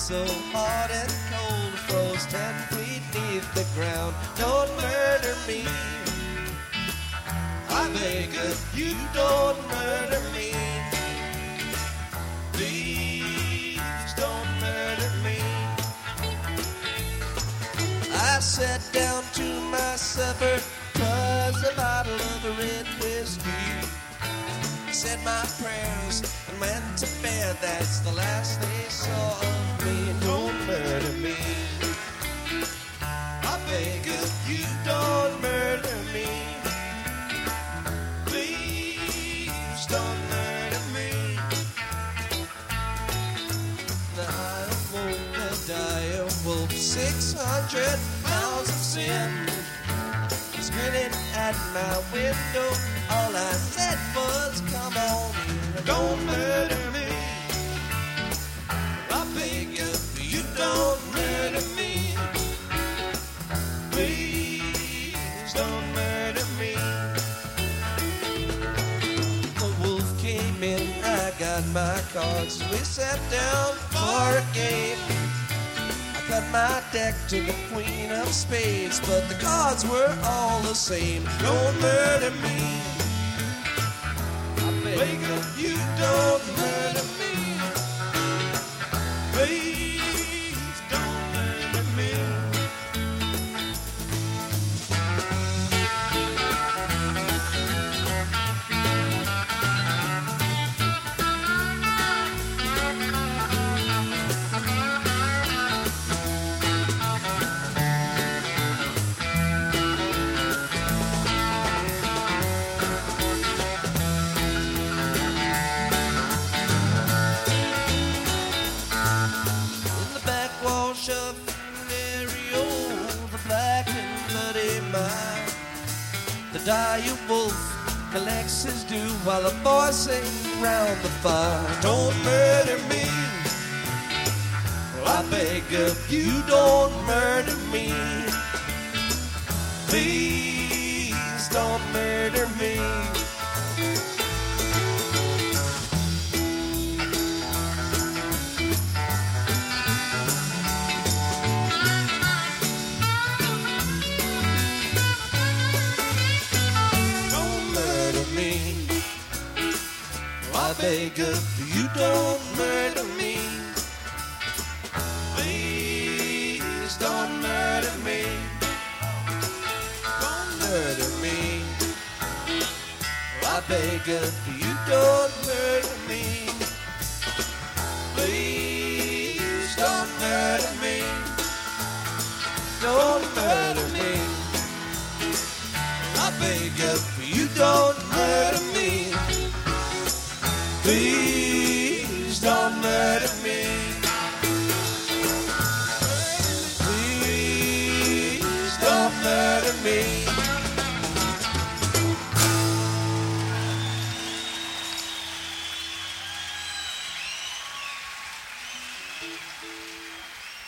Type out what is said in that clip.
so hot and cold, froze 10 feet beneath the ground. Don't murder me, I beg of you, don't murder me. Please don't murder me. I sat down to my supper, was a bottle of red whiskey. Said my prayers and went to bed. That's the last they saw of me. Don't murder me, I beg of you, don't murder me. Please don't murder me. I awoke a dire wolf, 600 pounds of sin, grinning at my window. All I said was, come on in, don't murder me. I beg of you, don't murder me. Please don't murder me. The wolf came in, I got my cards. We sat down for a game. Cut my deck to the queen of spades, but the cards were all the same. Don't murder me, I beg of you, don't murder me. Please don't murder me. Of Funereal, the black and bloody mine, the dire wolf collects his due while the boys sing round the fire. Don't murder me, I beg of you, don't murder me. Please don't murder me. I beg of you, don't murder me. Please don't murder me. Don't murder me. I beg of you, don't murder me. Please don't murder me. Don't murder me. I beg of you, don't murder me. Please don't murder me. Please don't murder me.